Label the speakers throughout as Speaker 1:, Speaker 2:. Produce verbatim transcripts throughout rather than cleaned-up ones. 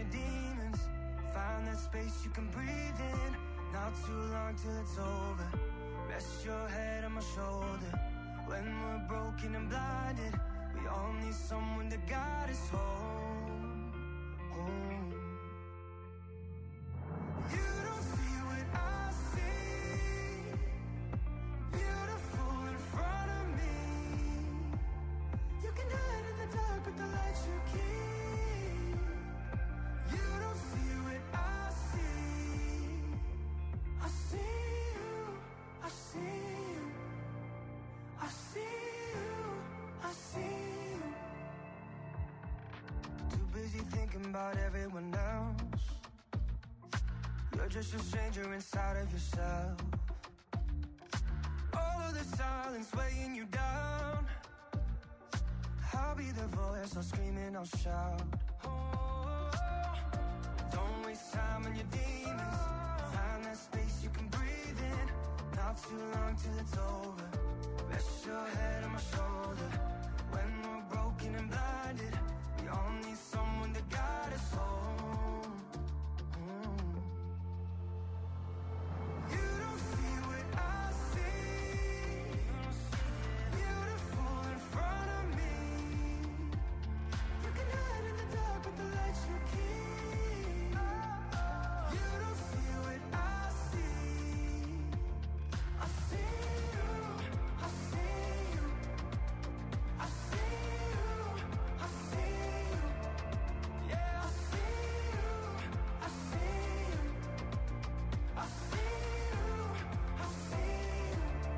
Speaker 1: your demons. Find that space you can breathe in. Not too long till it's over. Rest your head on my shoulder. When we're broken and blinded, we all need someone to guide us home, home. You don't see what I see. Beautiful in front of me. You can hide in the dark with the lights you keep. You don't see what I see. I see you, I see you. I see you, I see you. Too busy thinking about everyone else. You're just a stranger inside of yourself. All of the silence weighing you down. I'll be the voice, I'll scream and I'll shout. Oh, don't waste time on your demons. Find that space you can breathe in. Not too long till it's over. Rest your head on my shoulder. When we're broken and blinded, we all need someone to guide us home. Mm. You don't see what I see. Beautiful in front of me. You can hide in the dark with the lights you keep. You don't see what I see. I see you, I see you. I see you, I see you. Yeah, I see you, I see you. I see you, I see you.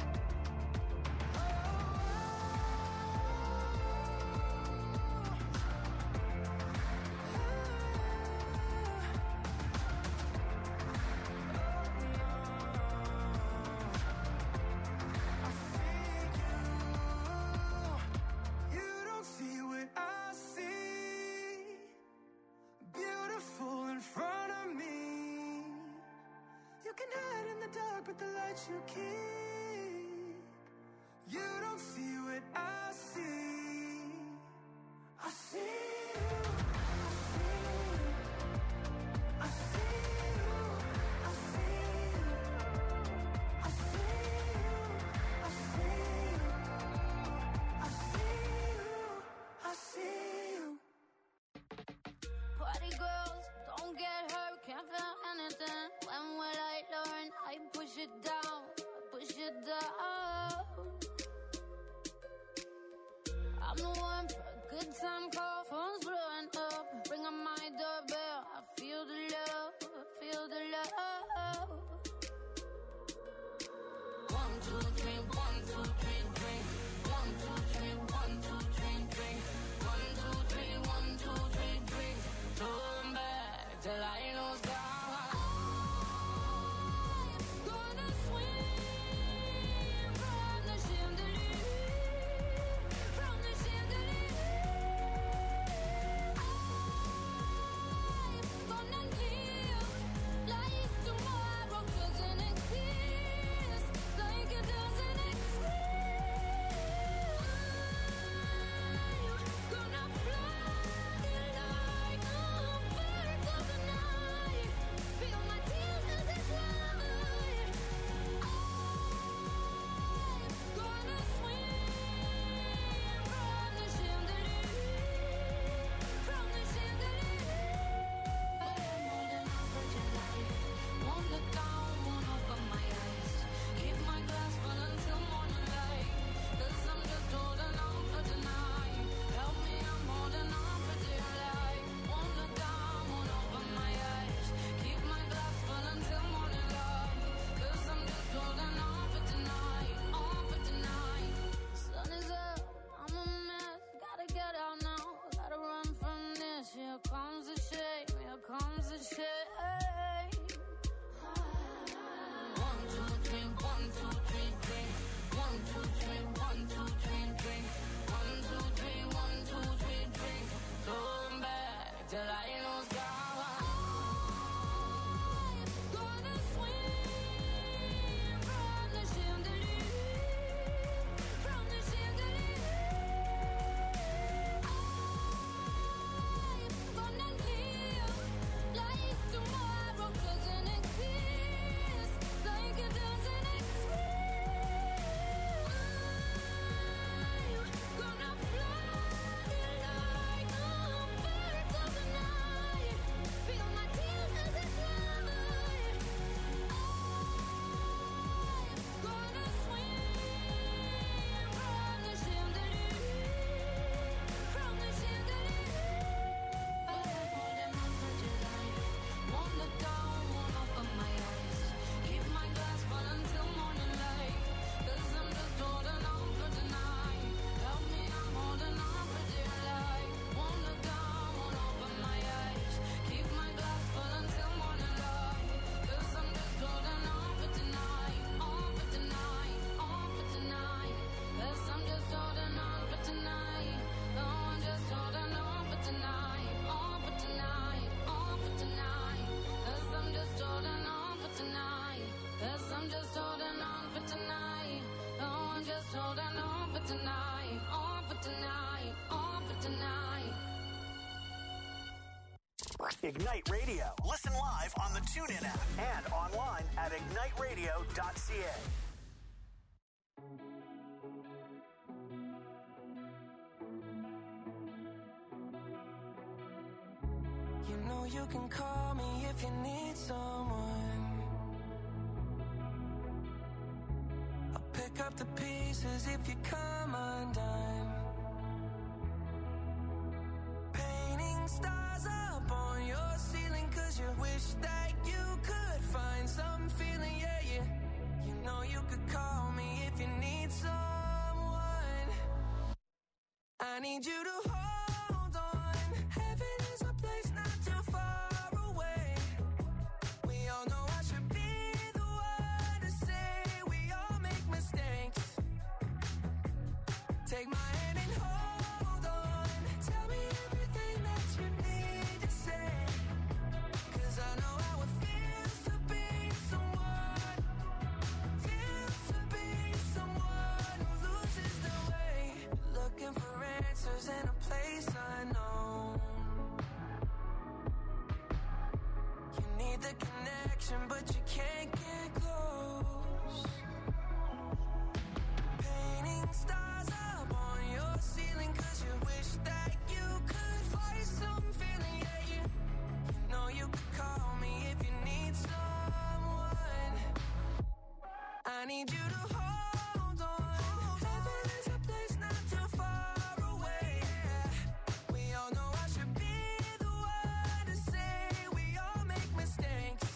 Speaker 1: You don't see what I see. Beautiful in front of me. You can hide in the dark with the lights you keep. You don't see what I see. I see you, I see you. I see you, I see you. I see you, I see you. I see you, I see you.
Speaker 2: Party girls, don't get hurt, can't feel anything. When will I learn? I push it down, I push it down. I'm the one for a good time call, phone's blowing up. Ring on my doorbell, I feel the love, I feel the love. One, two, three, one, two, three, drink. One, two, three, one, two, three, drink. One, two, three, one, two, three, drink. Turn back till I lose God. I'm gonna swim from the chandelier, from the chandelier. I'm gonna live like tomorrow doesn't exist, like it doesn't exist.
Speaker 3: Ignite Radio.
Speaker 4: Listen live on the TuneIn app
Speaker 3: and online at ignite radio dot c a.
Speaker 1: You know you can call me if you need someone. I'll pick up the pieces if you come undone. Painting stars up on your ceiling 'cause you wish that you could find some feeling, yeah, yeah. You know you could call me if you need someone. I need you to hold on. Heaven is a place not too far away. We all know I should be the one to say we all make mistakes. Take my hand and hold on. Tell me everything that you need to say. 'Cause I know how it feels to be someone. Feels to be someone who loses their way. Looking for answers in a place unknown. You need the connection, but you can't get close. Painting stars up on your ceiling 'cause you wish that you could find some feeling, yeah, yeah. You know you could call me if you need someone. I need you to hold on. Heaven is a place not too far away. We all know I should be the one to say we all make mistakes.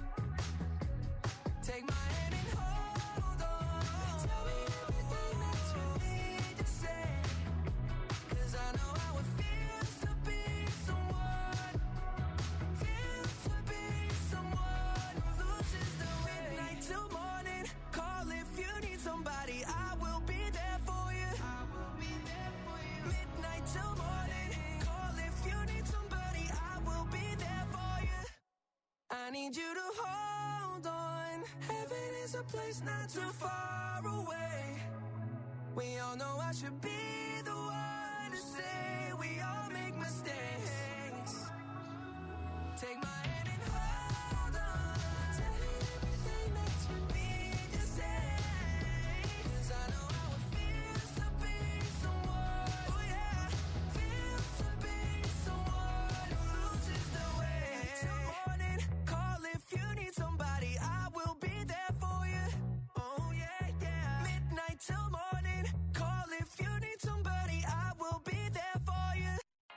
Speaker 1: Take my hand and hold on. Tell me everything that you need to say. 'Cause I know how it feels to be someone. Feels to be someone who loses their way. Midnight till morning. Call if you need somebody. I will be there for you. I will be there for you. Midnight till morning. Call if you need somebody. I will be there for you. I need you to hold on. Heaven is a place not too far away. We all know I should be the one to say we all make mistakes. Take my hand and hold on. Tell me everything that you need to say. 'Cause I know how it feels to be someone. Oh yeah, feels to be someone who loses their way. Till morning, call if you need somebody. I will be there for you. Oh yeah, yeah. Midnight till morning, call if you need somebody. I will be there for you.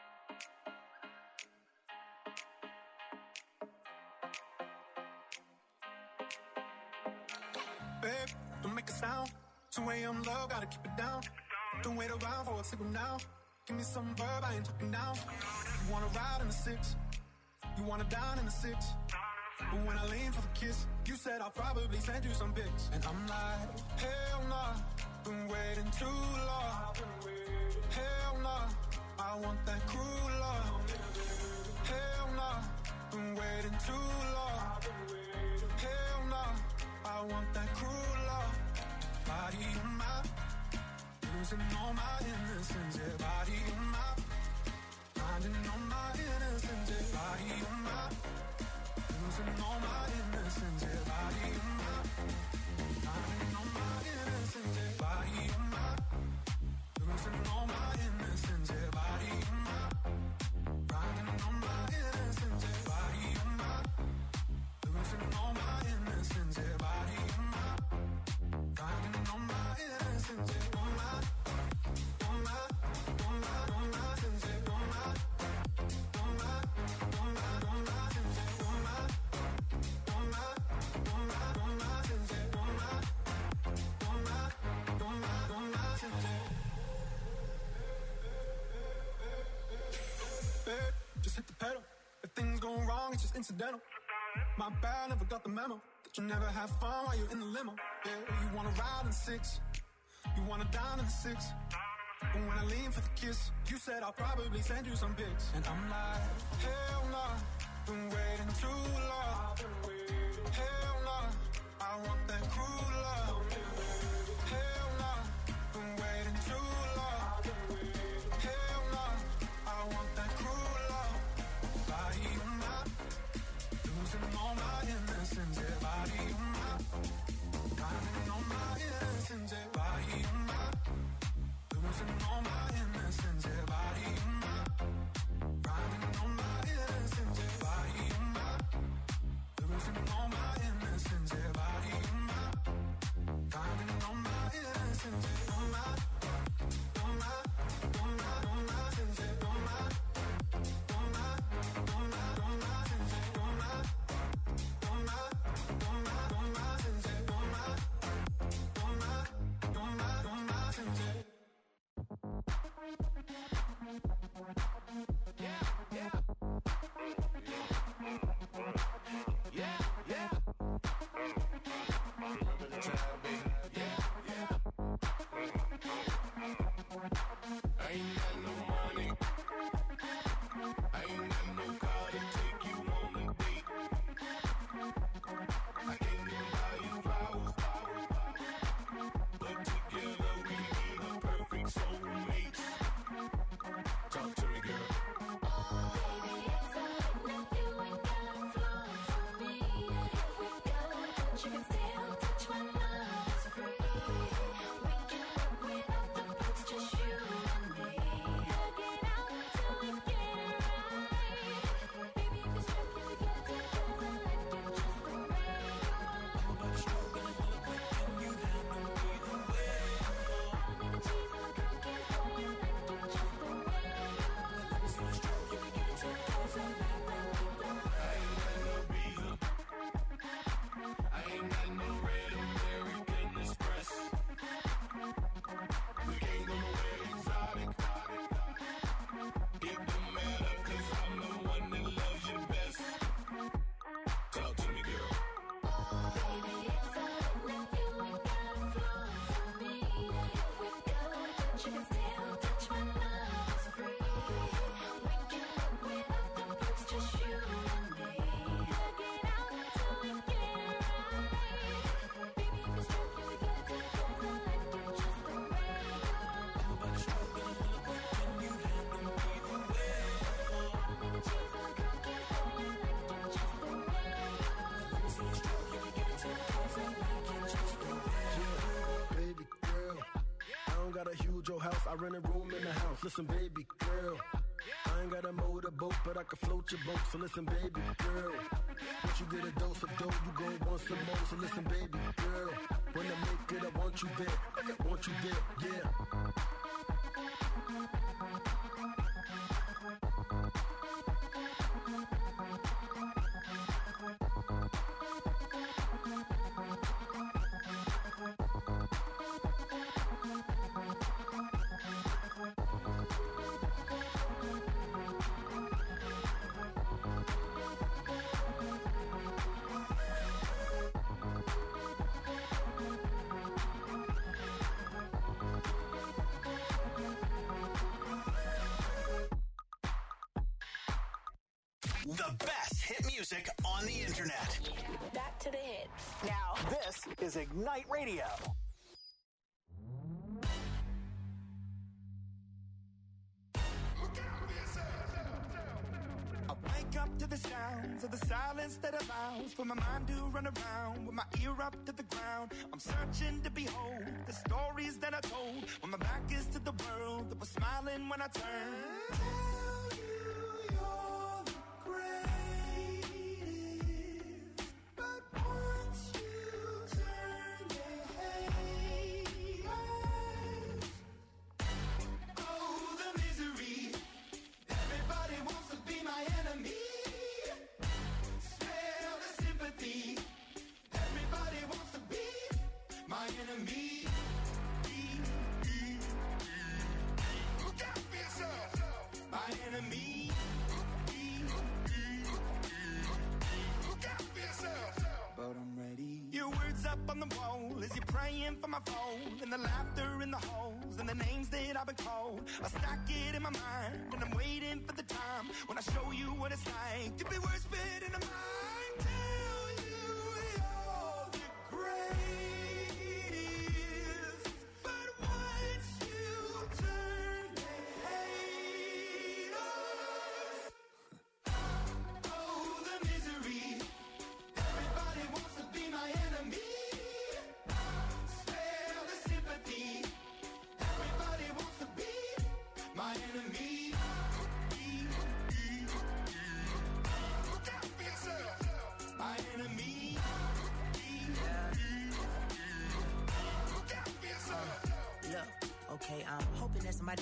Speaker 5: Babe, don't make a sound. two a.m. love, gotta keep it down. Don't wait around for a signal now. Give me some verb, I ain't talking now. You wanna ride in the six, you wanna dine in the six. But when I lean for the kiss, you said I'll probably send you some pics. And I'm like, hell nah, been waiting too long. Hell nah, I want that cruel love. Hell nah, been waiting too long. Hell nah, I want that cruel love. Body on my, losing all my innocence. Yeah, body on my, finding all my innocence. Yeah, body on my, losing all my innocence. Yeah, body on my, finding all my innocence. Yeah, body on my, losing all my innocence. Yeah, body on my, finding all my innocence. Yeah, body on my, losing all my innocence. Yeah, body on my, finding all my innocence. Yeah, on my, on my, on my, on my innocence. Yeah, on my, on my, on my, on my innocence. Yeah, on my, on my, on my, on my innocence. Yeah, on my, on my, on my, on my innocence. Babe, just hit the pedal. If things go wrong, it's just incidental. My bad, never got the memo that you never have fun while you're in the limo. Yeah, you wanna ride in six, you wanna dine in the six. But when I lean for the kiss, you said I'll probably send you some pics. And I'm like, hell nah, been waiting too long. Hell nah, I want that cruel love. Hell nah, been waiting too long. Hell nah, I want that cruel love. Body on my, Losing all my innocence, yeah, body on my. Riding on my innocence, yeah, body on my. Losing all my innocence, yeah, body on my. Riding on my innocence, yeah, on my. On my, on my, on my, innocence, yeah, on my. On my, on my, on my, innocence, yeah, on my. On my, on my, on my, innocence, yeah, on my. On my, on my, on my, innocence, yeah. House, I rent a room in the house. Listen, baby girl, I ain't got a motorboat, but I can float your boat. So listen, baby girl, once you get a dose of dough, you gon' want some more. So listen, baby girl, when I make it, I want you there. I want you there, yeah.
Speaker 4: The best hit music on the internet.
Speaker 2: Back to the hits.
Speaker 3: Now, this is Ignite Radio.
Speaker 1: I wake up to the sounds of the silence that allows for my mind to run around with my ear up to the ground. I'm searching to behold the stories that I told when my back is to the world that was smiling when I turned. Tell you you're the greatest, but once you turn, they hate us. Oh, the misery. Everybody wants to be my enemy. Smell the sympathy. Everybody wants to be my enemy. Look out for yourself. My enemy. Look out for yourself. But I'm ready. Your words up on the wall as you're praying for my phone, and the laughter in the halls and the names that I've been called. I stack it in my mind and I'm waiting for the time when I show you what it's like to be worse fit in a mind. Tell you you're the greatest, but once you turn, they hate us. Oh, the misery. Everybody wants to be my enemy. Spare the sympathy. Everybody wants to be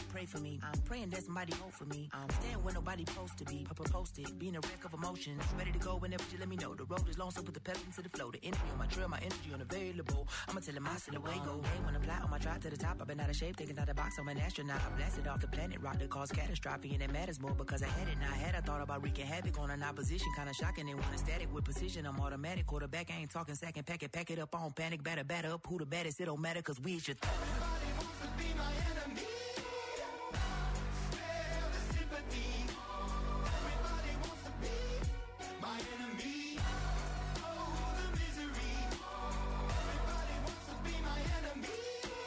Speaker 6: pray for me. I'm praying that somebody hope for me. I'm staying where nobody supposed to be. Posted, being a wreck of emotions. Ready to go whenever you let me know. The road is long, so put the pedal into the flow. The energy on my trail, my energy unavailable. I'ma tell him I see the way go. Hey, when I'm fly on my drive to the top, I've been out of shape, thinking out the box. I'm an astronaut. I blasted off the planet, rock that caused catastrophe, and it matters more because I had it. Now I had I thought about wreaking havoc on an opposition, kinda shocking. They want a static with precision. I'm automatic, quarterback. I ain't talking second, pack it, pack it up on panic, batter, batter up. Who the baddest? It don't matter, cause we is your th-
Speaker 1: Everybody wants to be my enemy. Spare the sympathy. Everybody wants to be my enemy. Oh, the misery. Everybody wants to be my enemy.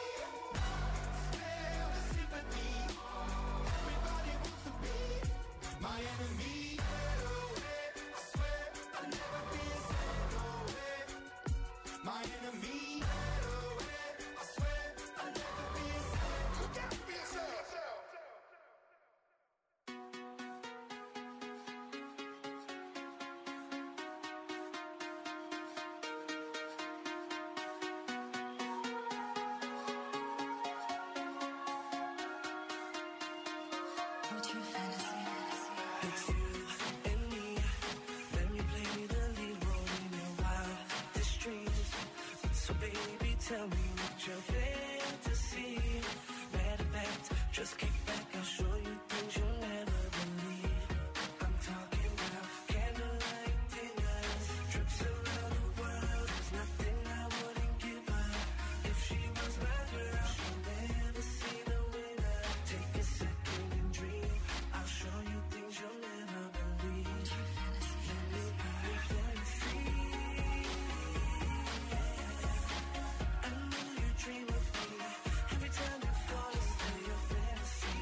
Speaker 1: Spare the sympathy. Everybody wants to be my enemy. Get away. I swear I'll never be a second away. My enemy. Get away. I swear I'll never be a second. Look out for yourself.
Speaker 7: What's your fantasy?
Speaker 8: It's you and me. Let me play the lead role in your wildest dreams. So baby, tell me what your fantasy. Matter of fact, just kick back. I'll show you things you'll never believe. I'm talking about candlelight dinners, trips around the world. There's nothing I wouldn't give up if she was my girl. She'll never see the winner. Take a second and dream. I'll show you things you'll never believe. Let me be your fantasy. I know you dream of me. Every time you fall asleep, your fantasy.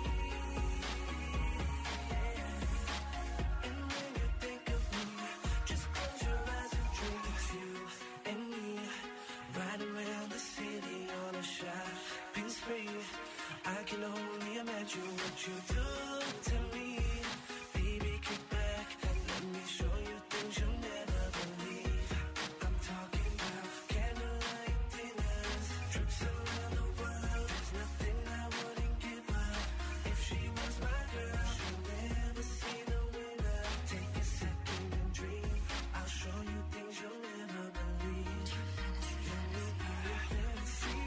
Speaker 8: And when you think of me, just close your eyes and dream. It's you and me, riding around the city on a shopping spree. I can only imagine what you do to me. Baby, kick back and let me show you things you'll never believe. I'm talking about candlelight dinners, trips around the world. There's nothing I wouldn't give up if she was my girl. She'll never see the winner. Take a second and dream. I'll show you things you'll never believe. Let me be your fantasy.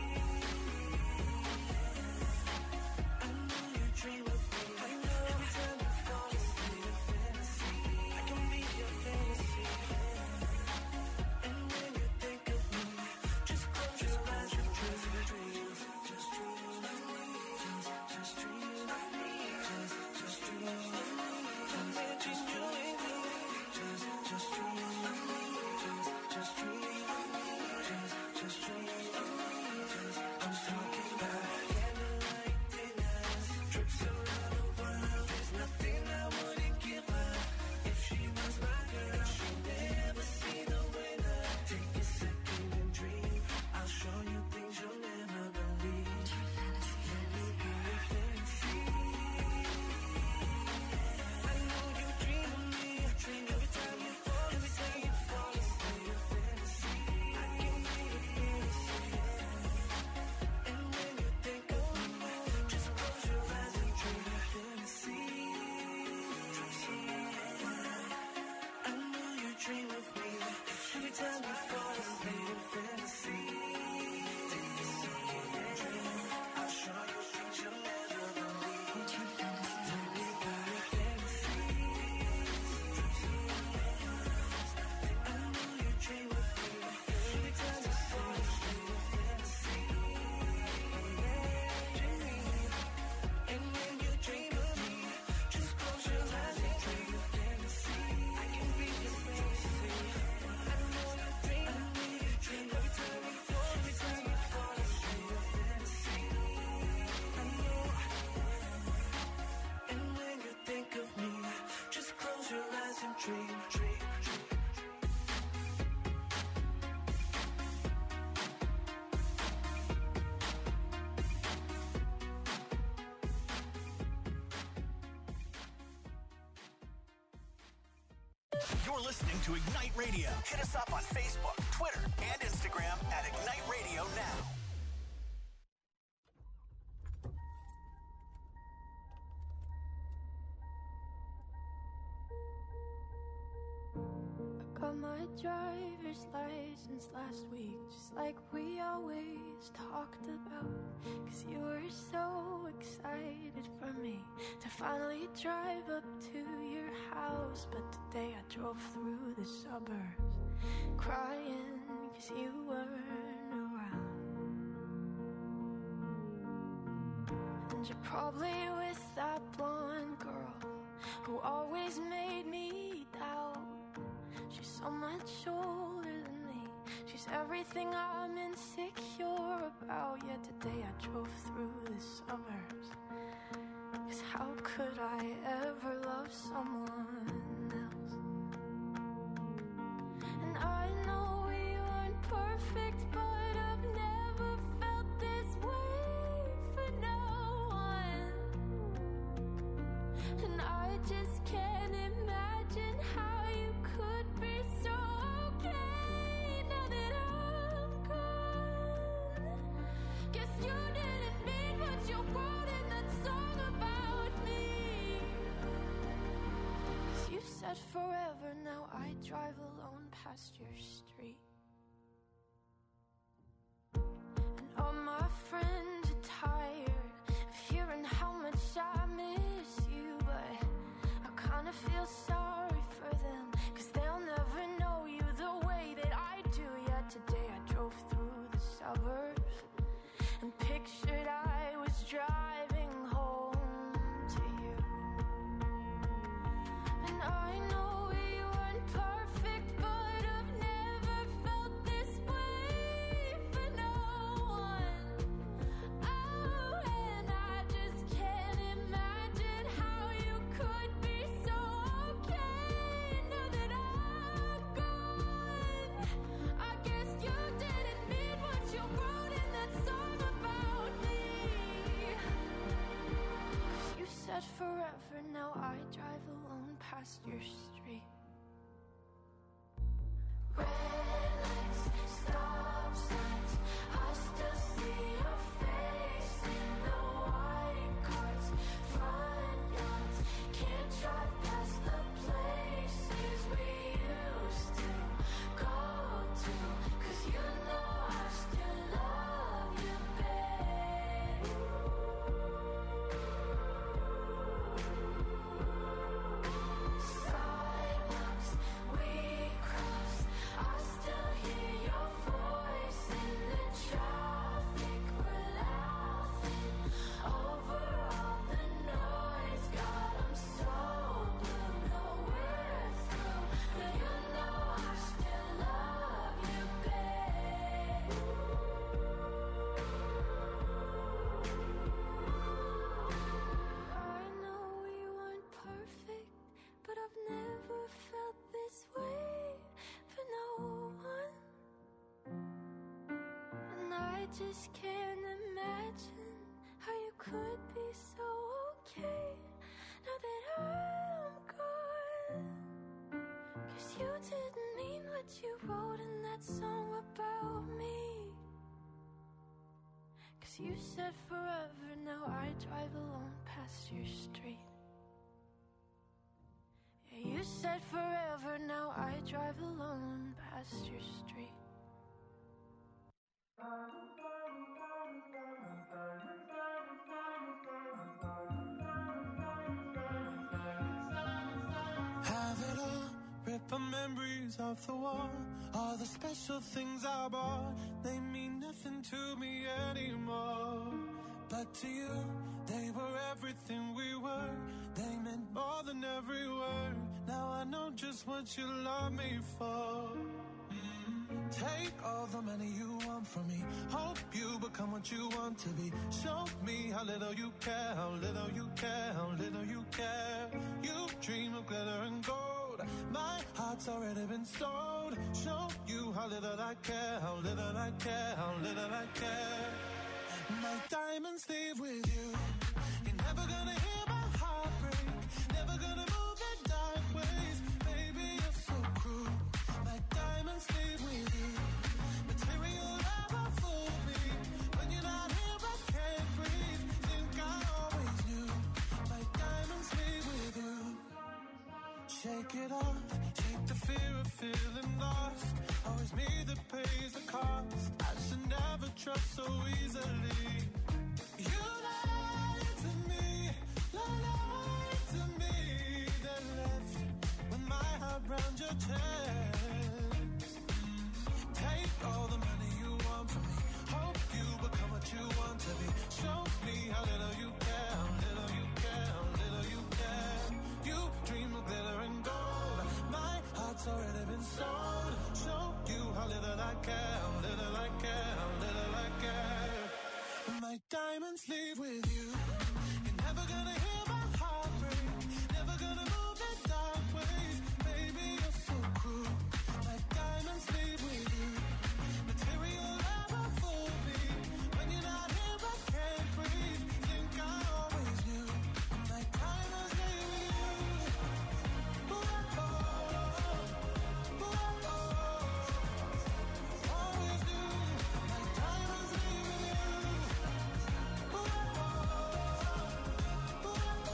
Speaker 8: I know you dream of me. Every time you fall asleep, your fantasy. I can be your fantasy. And when you think of me, just close your eyes and dream. Just dream of me. Just, just dream of me. Just, just dream of me. Just, just you and me. Just, just dream of me. Just, just dream of me. Just, just dream of me. Just, I'm talking about candlelight dinners, trips around the world. There's nothing I wouldn't give up if she was my girl. She'll never see the winner. Take a second and dream. I'll show you things you'll never believe. Let me be your fantasy. I know you dream of me. Every time you fall, every time you fall asleep, your fantasy. I can be your fantasy. And when you think of me, just close your eyes and dream your fantasy. I know you dream of me. Every time you fall asleep, your fantasy. Take a second and dream. I'll show you things you'll never believe.
Speaker 7: What's your fantasy?
Speaker 8: Let me be your fantasy. I know you dream of me. Every time you fall asleep, your fantasy. And when you dream of me, just close your eyes and dream your fantasy. I can be your fantasy. I know you dream, I know you dream. Every time you fall, every time you fall asleep, your fantasy. I know. And when you think of me, just close your eyes and dream, dream, dream.
Speaker 4: You're listening to Ignite Radio. Hit us up on Facebook, Twitter, and Instagram at Ignite Radio Now.
Speaker 9: driver's license last week, just like we always talked about. Cause you were so excited for me to finally drive up to your house. But today I drove through the suburbs crying cause you weren't around. And you're probably with that blonde girl who always made me doubt. She's so much older than me. She's everything I'm insecure about. Yet today I drove through the suburbs. Cause how could I ever love someone else? And I know we weren't perfect, but I've never felt this way for no one. And I just can't imagine how you could be so okay now that I'm gone. Guess you didn't mean what you wrote in that song about me. Cause you said forever, now I drive alone past your street. And all my friends are tired of hearing how much I miss you, but I kinda feel sorry for them, cause they'll never know you the way that I do. Yet today I drove through the suburbs and pictured I was driving home to you. And I know we weren't perfect, but I've never felt this way for no one. Oh, and I just can't imagine how you could be so okay now that I'm gone. I guess you didn't mean what you wrote in that song about me. Cause you said forever, now I drive alone past your street. Red lights, stop signs, I still see your face in the white cars, front yards. Can't drive past the places we used to go to. Cause you know I still love you, babe. Sidewalks we crossed, I still hear your voice in the traffic. We're laughing over all the noise. God, I'm so blue, no we're through, but you know I still love you, babe. I know we weren't perfect, but I've never felt this way for no one. And I just can't imagine how you could be so okay now that I'm gone. Cause you didn't mean what you wrote in that song about me. Cause you said forever, now I drive alone past your street. Yeah, you said forever, now I drive alone past your street.
Speaker 5: Have it all, rip the memories off the wall. All the special things I bought, they mean nothing to me anymore. But to you, they were everything we were. They meant more than every word. Now I know just what you love me for. Mm. Take all the money you want from me. Hope you become what you want to be. Show me how little you care, how little you care, how little you care. You dream of glitter and gold. My heart's already been sold. Show you how little I care, how little I care, how little I care. My diamonds leave with you. You're never gonna hear my heart break. Never gonna move in dark ways. Baby, you're so cruel. My diamonds leave with you. Material never fooled me. When you're not here, I can't breathe. Think I always knew. My diamonds leave with you. Shake it off, shake the fear of feeling lost. Always me that pays the cost. I should never trust so easily. You lied to me, lied to me. Then left with my heart round your chest. Take all the money you want from me. Hope you become what you want to be. Show me how little you care, how little you care, how little you care. You dream of glitter and gold. My heart's already been sold. Show you how little I care, how little I care, how little I care. My diamonds leave with you. You're never gonna hear my heart break. Never gonna move in dark ways. Baby, you're so cruel. My diamonds leave with you. Material never fool me. When you're not here, I can't breathe. Think I always knew. My diamonds leave with you. Ooh, oh, ooh, oh, always knew. My diamonds leave with you. Ooh, oh, ooh,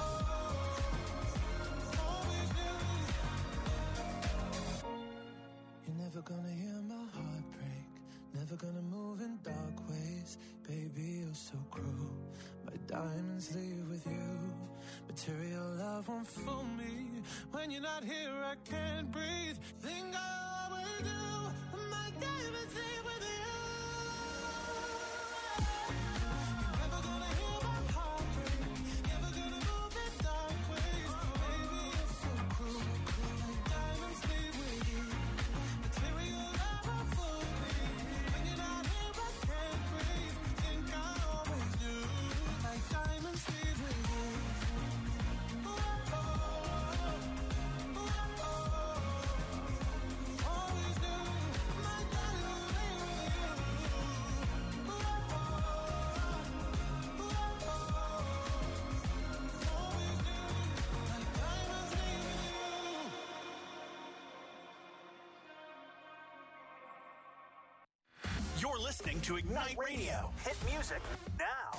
Speaker 5: oh, always knew. You're never gonna hear my heart break. Never gonna move in dark ways. Baby, you're so cruel. My diamonds leave with you. Material love won't fool me. When you're not here, I can't breathe. Think I always do. My diamonds leave with you. You're never gonna hear my heart break. Never gonna move in dark ways. Baby, you're so cruel. My diamonds leave with you. Material love won't fool me. When you're not here, I can't breathe. Think I always knew. My diamonds leave with you. Ooh, oh, ooh, oh, always knew. My diamonds leave with you. Ooh, oh, ooh, oh, always knew. My diamonds leave with you.
Speaker 4: You're listening to Ignite Radio.
Speaker 3: Hit music now.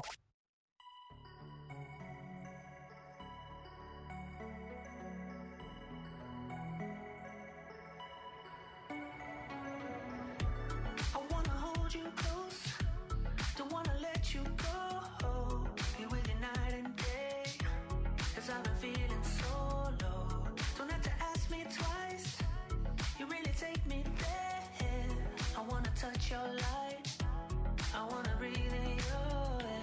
Speaker 6: I wanna hold you close, don't wanna let you go. Be with you night and day, cause I've been feeling so low. Don't have to ask me twice, you really take me there. I wanna touch your light, I wanna breathe in your air.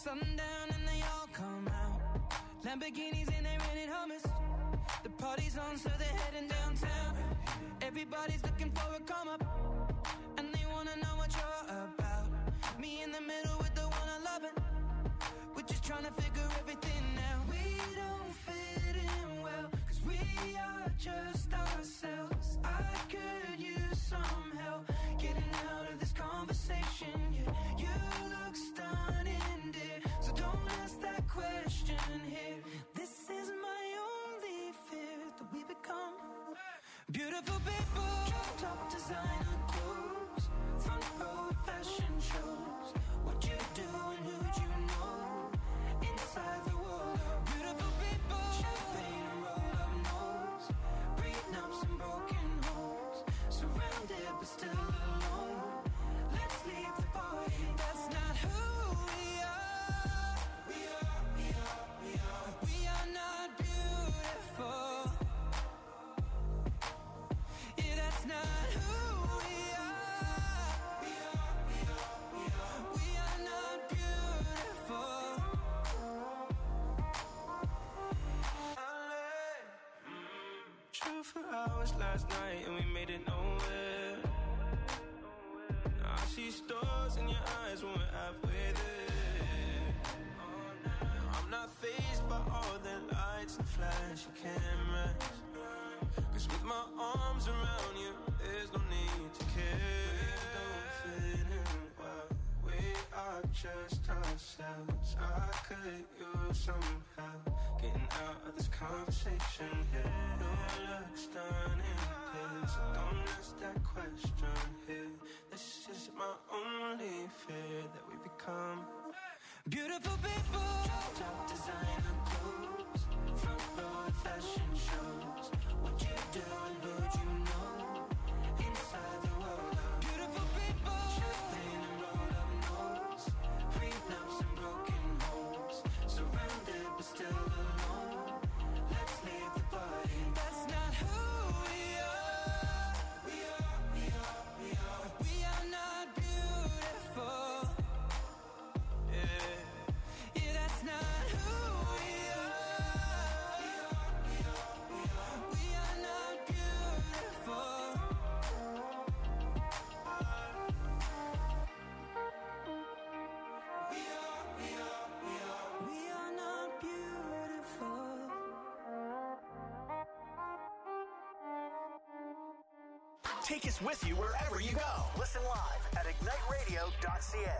Speaker 6: sundown and they all come out. Lamborghinis and they rented hummus. The party's on, so they're heading downtown. Everybody's looking for a come up, and they wanna know what you're about. Me in the middle with the one I love, and we're just trying to figure everything out. We don't fit in well, cause we are just ourselves. I could use some help getting out of this conversation. Yeah, you look stunning, dear, so don't ask that question here. This is my only fear, that we become beautiful people. Top designer clothes, front row fashion shows. What you do and who'd you know? Inside the world of beautiful people. Champagne and roll up nose, prenups and broken homes. Surrounded but still alone. Let's leave the party. That's not who we are. We are, we are, we are. We are not beautiful. Yeah, that's not who we are. We are, we are, we are. We are not beautiful.
Speaker 8: True for hours last night and we made it nowhere. Now I see stars in your eyes when we're halfway there. I'm not fazed by all the lights and flashy cameras, cause with my arms around you, there's no need to care. We don't fit in well, we are just ourselves. I could use some help getting out of this conversation here. You look stunning, dear, so don't ask that question here. This is my only fear, that we become
Speaker 6: beautiful people.
Speaker 8: top designer clothes, front row fashion shows. What you do and who'd you know? Inside the world of
Speaker 6: Beautiful people.
Speaker 8: champagne and roll up nose, prenups and broken homes. Surrounded but still alone. Let's leave the party.
Speaker 6: That's not who we are.
Speaker 8: We are, we are, we are.
Speaker 6: We are not beautiful.
Speaker 8: Yeah.
Speaker 6: Yeah, that's not who we are.
Speaker 8: We are, we are, we are.
Speaker 6: We are not beautiful.
Speaker 8: We are, we are, we are.
Speaker 6: We are not beautiful.
Speaker 4: Take us with you wherever you go. Listen live at ignite radio dot c a.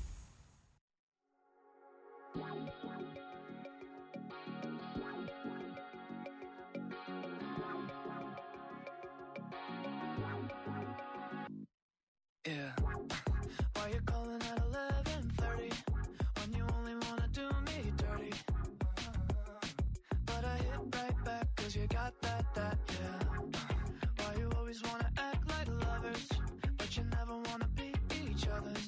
Speaker 6: Yeah. Why you calling at eleven thirty when you only wanna do me dirty? But I hit right back cause you got that, that, yeah. Why you always wanna act like lovers, but you never wanna be each other's?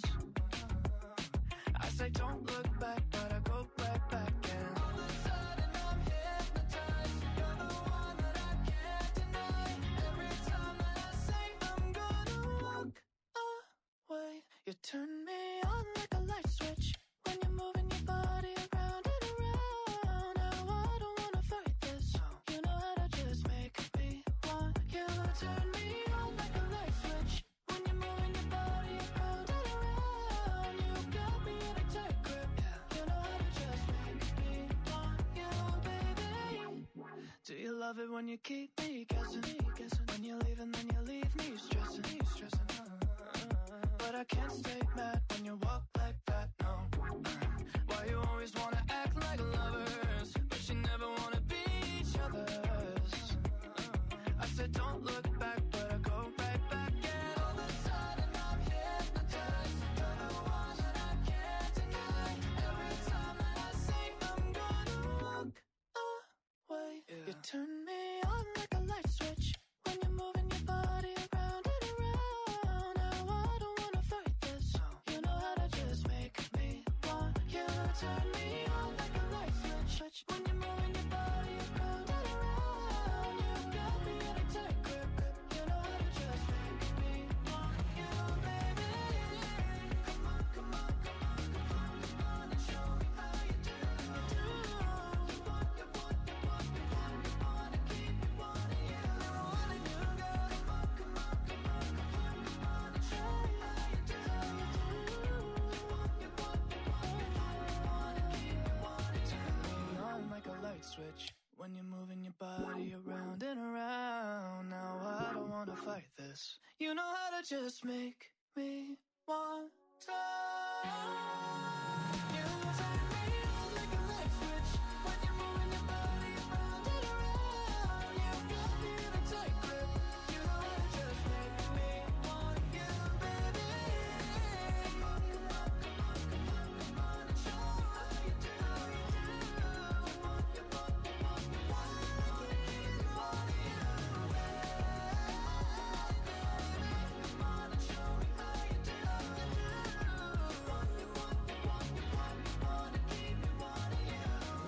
Speaker 6: I say don't look back, but I go right back and all of a sudden I'm hypnotized. You're the one that I can't deny. Every time that I say I'm gonna walk away, you turn me on like a light switch when you're moving your body around and around. Now I don't wanna fight this. You know how to just make me want you. Turn me on like a light switch when you're moving your body around and around. You got me in a tight grip. You know how to just make me want you, baby. Do you love it when you keep me guessing? When you leave and then you leave me stressing, stressing. But I can't stay mad when you walk like that, no. Why you always wanna act like lovers, but you never wanna be each other's? I said don't look back, but I go right back. And all of a sudden I'm hypnotized. You're the one that I can't deny. Every time that I say I'm gonna walk away, you turn me on like a light switch when you're moving your body around and around. Now I don't wanna fight this. You know how to just make me want you. Turn me on like a light switch when you're moving your body around and around. You got me in a tight grip. You know how to just make me want you, baby. Come on, come on, come on, come on, come on and show me
Speaker 8: this. You know how to just make me want to. You turn me on like a light switch when you're moving your body around and around. You got me in a tight grip. You know how to just make me want you, baby. Come on, come on, come on, come on, come on and show me how you do, how you do. Come on, come on, come on, come on. I wanna keep me wanting you, baby. Come on and show me how you do, how you do. Come on, come on, come on, come on, I wanna keep me wanting you.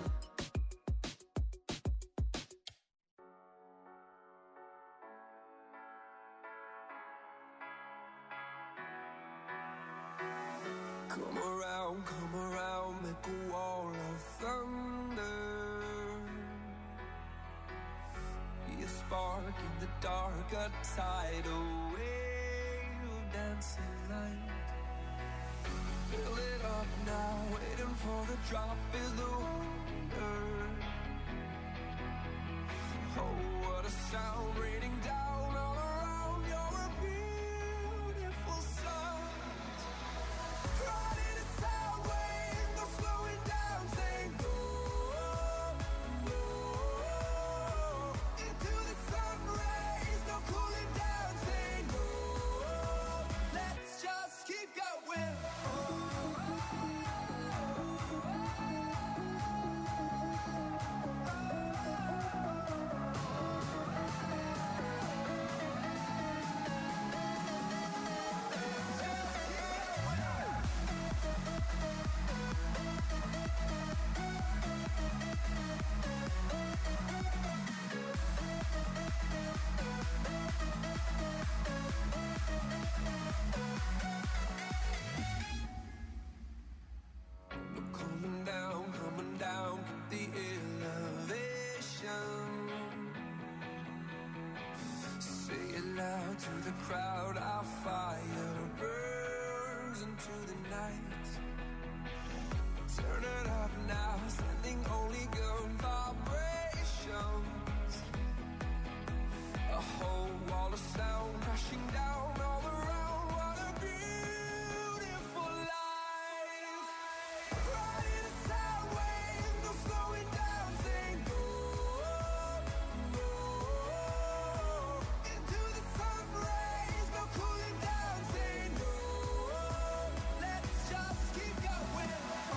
Speaker 10: Come around, come around, make a wall of thunder. Be a spark in the dark, a tidal wave of dancing light. Fill it up now, waiting for the drop is the wonder. Oh, what a sound raining down all around. You're a beautiful sight. Riding a sound wave, no slowing down, saying go, go. Into the sun rays, no cooling down, saying go. Let's just keep going. Coming down, coming down, keep the elevation. Say it loud to the crowd, our fire burns into the night. Turn it up now, sending only good vibrations. A whole wall of sound crashing down all around. What a beautiful life. Riding a sound wave, no slowing down, saying go, go. Into the sun rays, no cooling down, saying go. Let's just keep going.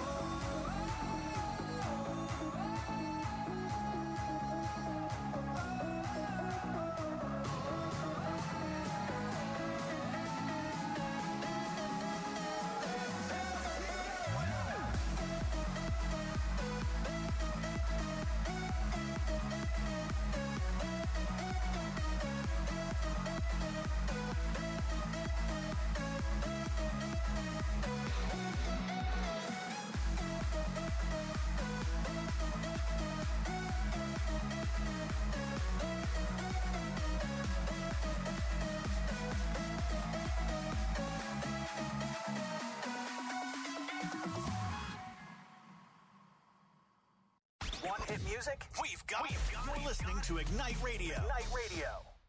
Speaker 4: Want hit music? We've got it. You're listening to Ignite Radio. Ignite Radio.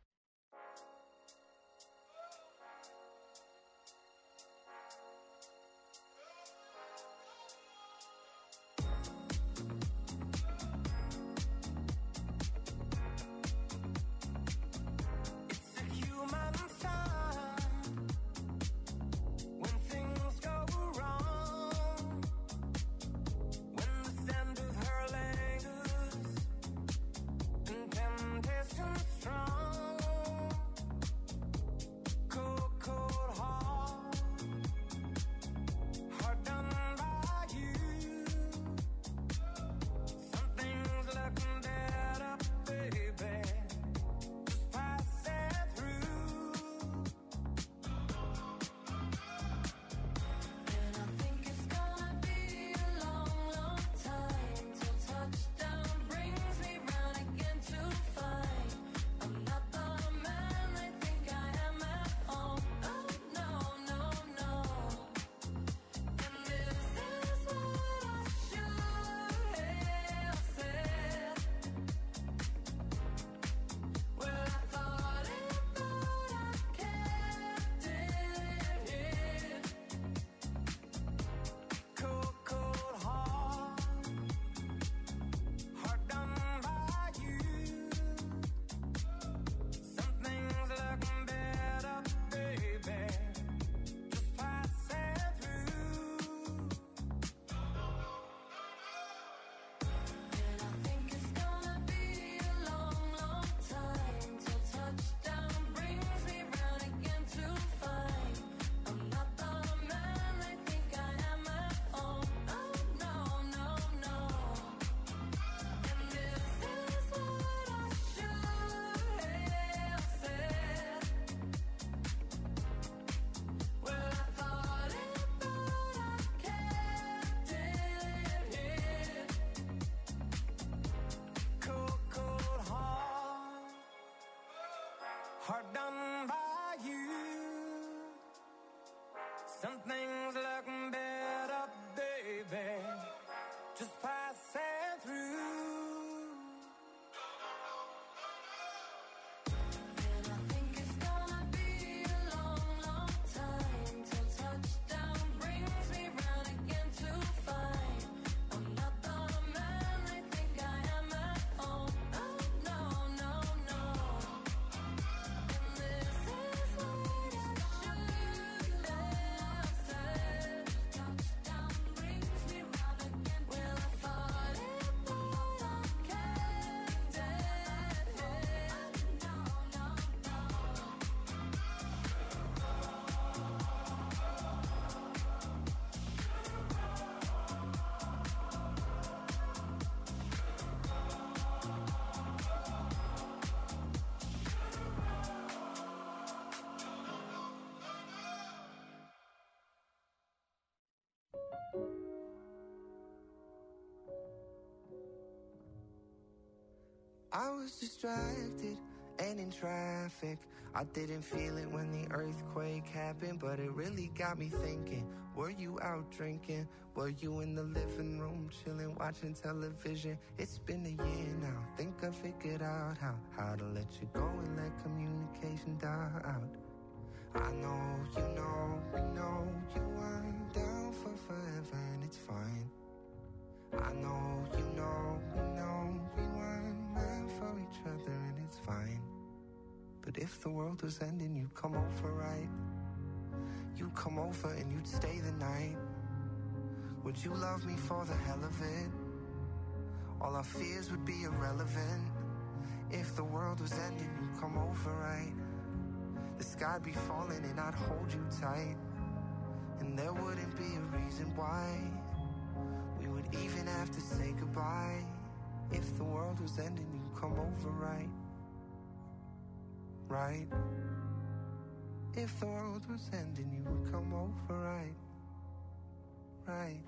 Speaker 8: It's a human sign when things go wrong. When the scent of her lingers and temptation strong.
Speaker 10: Some things look better, baby, just passing through.
Speaker 9: And I think it's gonna be a long, long time till touchdown brings me round again to find I'm not the man they think I am at home. No, no, no, no. And this is what I should have said. Touchdown brings me round again. Well, I thought it, but I can't dead head. No, no, no.
Speaker 11: I was distracted and in traffic. I didn't feel it when the earthquake happened, but it really got me thinking. Were you out drinking? Were you in the living room chilling, watching television? It's been a year now. Think I figured out how how to let you go and let communication die out. I know, you know, we know you weren't down for forever, and it's fine. I know, you know, we know we weren't meant for each other, and it's fine. But if the world was ending, you'd come over, right? You'd come over and you'd stay the night. Would you love me for the hell of it? All our fears would be irrelevant. If the world was ending, you'd come over, right? The sky'd be falling and I'd hold you tight. And there wouldn't be a reason why we would even have to say goodbye. If the world was ending, you'd come over, right? Right? If the world was ending, you would come over, right? Right?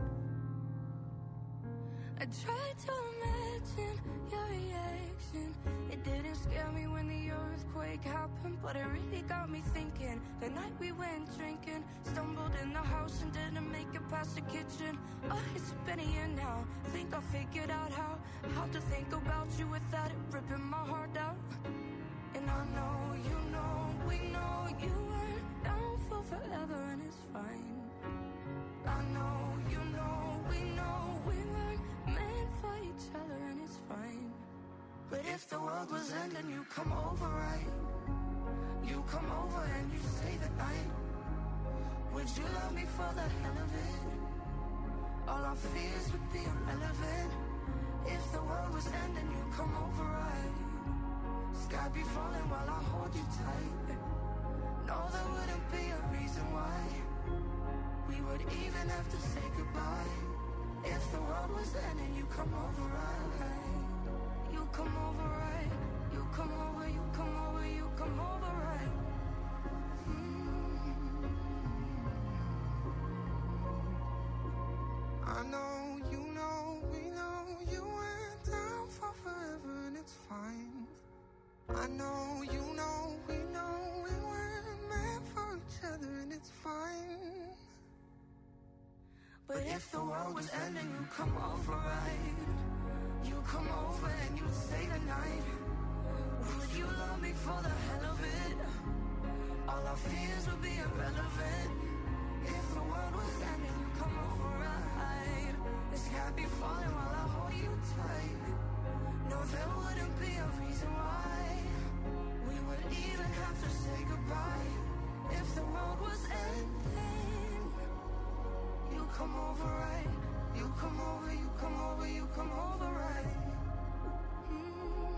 Speaker 9: I tried to imagine your reaction. It didn't scare me when the earthquake happened, but it really got me thinking. The night we went drinking, stumbled in the house and didn't make it past the kitchen. Oh, it's been a year now. Think I figured out how how to think about you without it ripping my heart out. And I know, you know, we know you weren't down for forever, and it's fine. I know, you know, we know we weren't meant for each other, and it's fine. But if the world was ending, you come over, right? You come over and you stay the night. Would you love me for the hell of it? All our fears would be irrelevant. If the world was ending, you come over, right? Sky be falling while I hold you tight. No, there wouldn't be a reason why we would even have to say goodbye. If the world was ending, you come over, right? You come over, right? You come over, you come over, you come over, right?
Speaker 11: I know, you know, we know you went down for forever, and it's fine. I know, you know, we know we weren't meant for each other, and it's fine.
Speaker 9: But if the world was ending, you come over, right? You come over and you stay the night. Would you love me for the hell of it? All our fears would be irrelevant. If the world was ending, you come over, right? The sky be falling while I hold you tight. No, there wouldn't be a reason why we would even have to say goodbye. If the world was ending, you come over, right? You come over, you come over, you come over, right? Mm.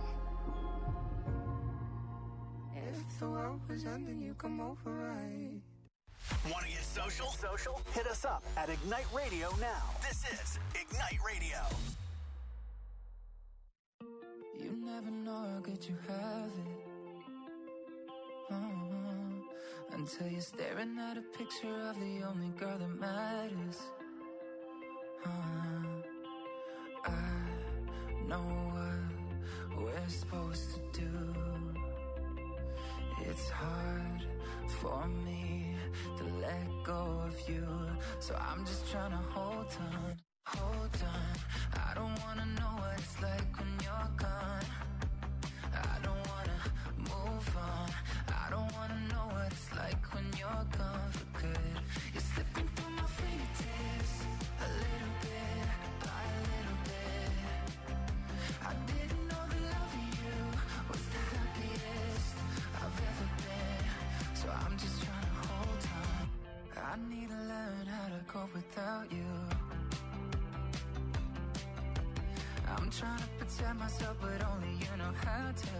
Speaker 9: If the world was ending, you come over, right?
Speaker 4: Want to get social? Social? Hit us up at Ignite Radio now. This is Ignite Radio.
Speaker 10: You never know how good you have it. Uh-huh. Until you're staring at a picture of the only girl that matters. Uh-huh. I know what we're supposed to do.
Speaker 6: It's hard for me to let go of you, so I'm just trying to hold on, hold on. I don't wanna know what it's like when you're gone. I don't wanna move on. I don't wanna know what it's like when you're gone for good. You're slipping through my fingertips, a little bit by a little bit. I didn't know the love of you was the happiest I've ever been, so I'm just trying to hold on. I need to learn how to go without you. I'm trying to protect myself, but only you know how to.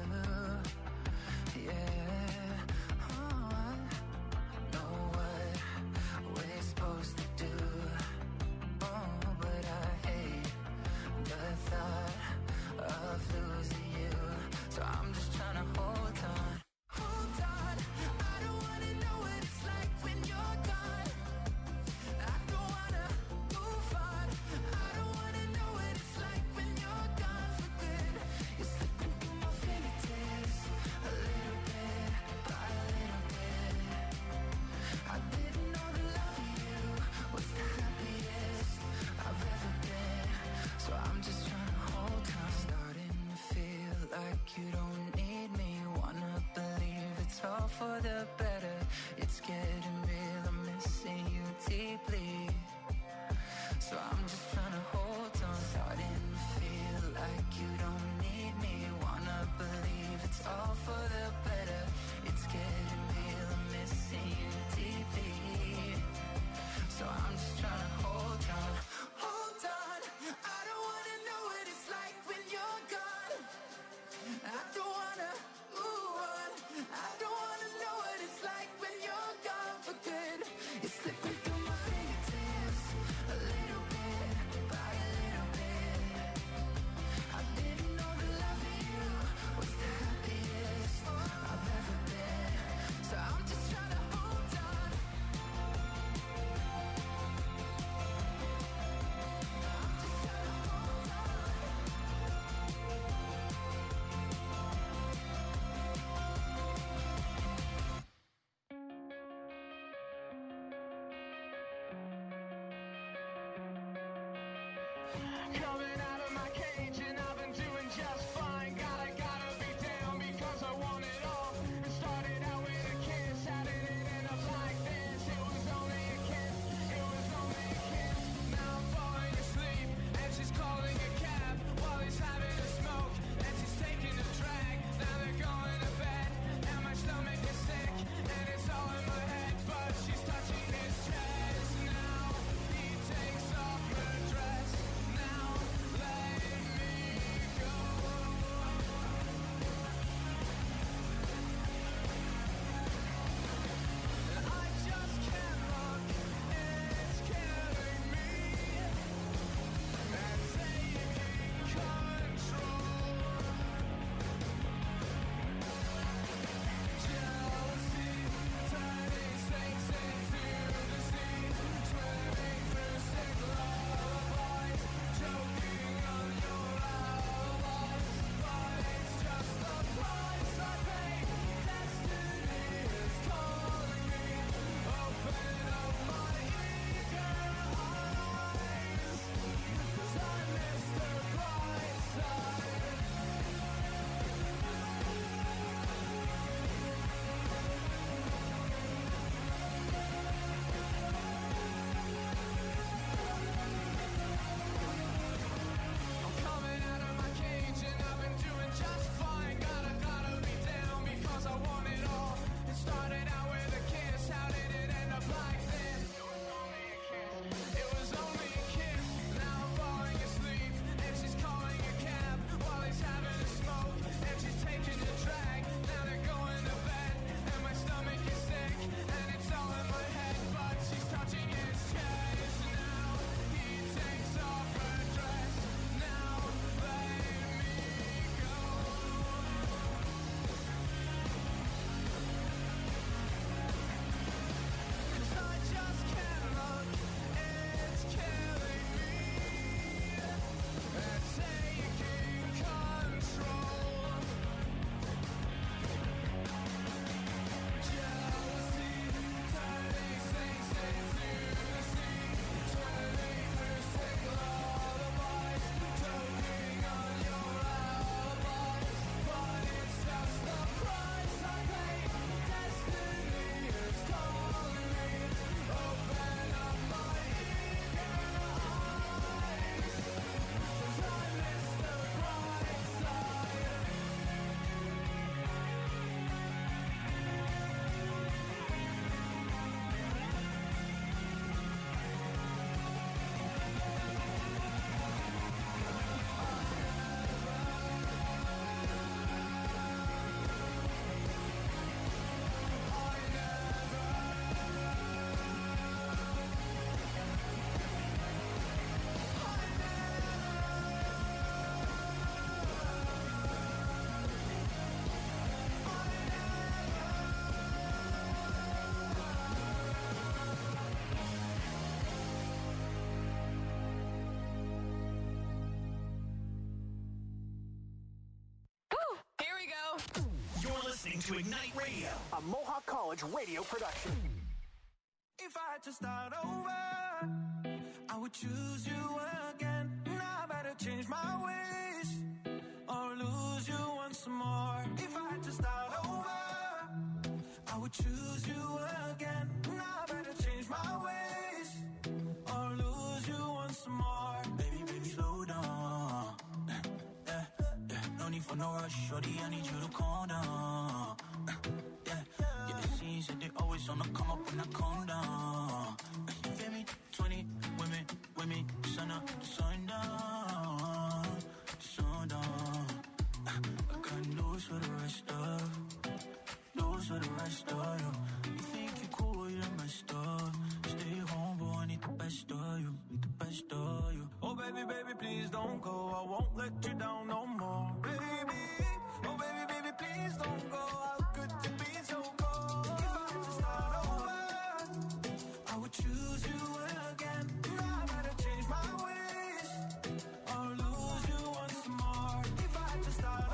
Speaker 6: Yeah, oh, I know what we're supposed to do. Oh, but I hate the thought of losing you, so I'm just trying to hold on, hold on. I don't wanna know what it's like when you're gone. I don't wanna move on. I don't wanna know what it's like when you're gone for good. You're slipping through my fingertips, a little bit by a little bit. I didn't know the love of you was the happiest I've ever been, so I'm just trying to hold on. Starting to feel like you don't need me. Wanna believe it's all for the better. It's getting real, I'm missing you deeply, so I'm just trying to hold on. Starting to feel like you don't need me. Wanna believe it's all for the better. It's getting real, I'm missing you deeply, so I'm just trying to hold on, hold on. I don't wanna know what it's like when you're gone. I don't wanna move on. I don't wanna know what it's like when you're gone for good. You're slipping through my fingers.
Speaker 4: listening to Ignite Radio,
Speaker 3: a Mohawk College radio production.
Speaker 8: If I had to start over, I would choose you again. Now I better change my ways or lose you once more. If I had to start over, I would choose you again. Now I better change my ways or lose you once more. Baby, baby, slow down. Yeah, yeah. No need for no rush, shorty, I need you to calm down. Yeah, yeah, the scenes that they always on the come up when I calm down. You feel me? twenty women with me, sun up, sun down, sun down. I got news for the rest of, news for the rest of you. You think you cool, you're messed up. Stay home, boy, I need the best of you, need the best of you. Oh baby, baby, please don't go, I won't let you down no more. Baby, oh baby, baby, please don't go. How could you be so cold? If I had to start over, I would choose you again. Now I better change my ways or lose you once more. If I had to start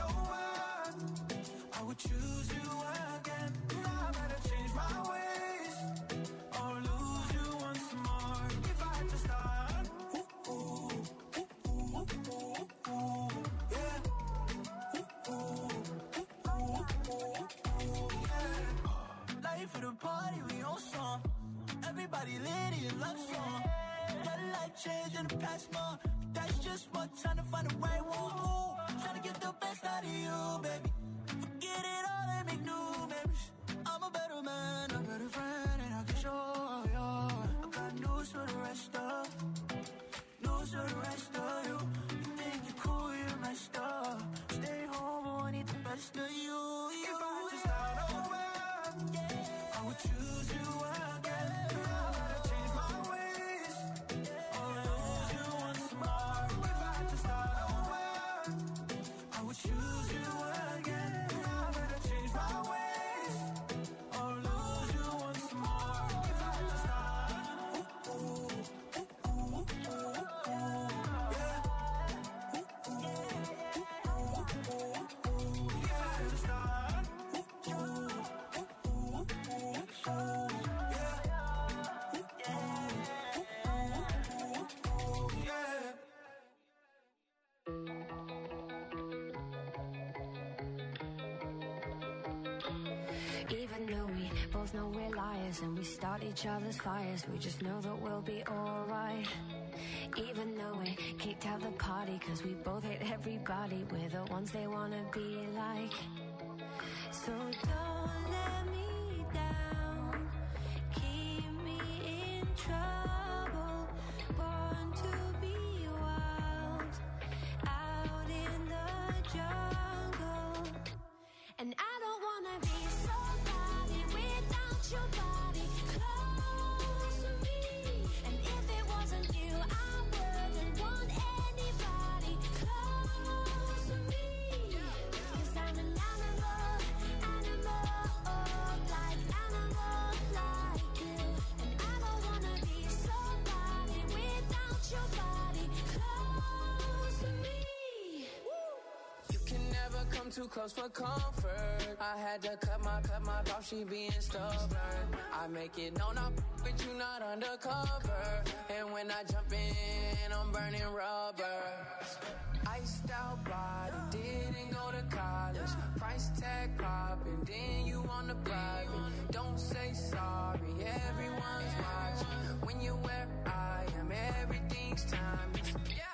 Speaker 8: over, I would choose you again. Now I better change my ways or lose you once more. If I had to start, ooh, ooh, ooh, ooh, ooh, ooh, yeah. Ooh, ooh, ooh, ooh, ooh, yeah. Life of the party, we on song. Everybody lit in love song. Your life changed in the past month. That's just one time to find the right one. Trying to get the best out of you, baby. Forget it all and make new memories. I'm a better man, a better friend, and I can show you. I got news for the rest of, news for the rest of you. You think you're cool, you're messed up. Stay home, oh, I need the best of you. If I had to start over, yeah, I would choose you again. Now I better change my ways or lose you once more. If I had to start over, I would choose you again. Now I better change my ways or lose you once more. If I had to start, ooh, ooh, ooh, ooh, ooh, ooh, yeah. Ooh, ooh, ooh, ooh, ooh, ooh. If I had to start, ooh, ooh, ooh, ooh, ooh, ooh, yeah. Ooh, ooh, ooh, ooh, ooh, yeah.
Speaker 12: Even though we both know we're liars and we start each other's fires, we just know that we'll be alright. Even though we kicked out the party cause we both hate everybody, we're the ones they wanna be like. So don't let me down, keep me in trouble, born to be wild, out in the jungle. And I don't wanna be somebody without your body close to me. And if it wasn't you, I wouldn't want anybody close to me. Cause I'm an animal, animal, like animal like you. And I don't wanna be somebody without your body close to me.
Speaker 10: You can never come too close for comfort. I had to cut my, cut my off, she being stubborn. I make it known I'm with you, not undercover. And when I jump in, I'm burning rubber. Iced out body, didn't go to college. Price tag popping, then you on the private. Don't say sorry, everyone's watching. When you're where I am, everything's timeless. Yeah.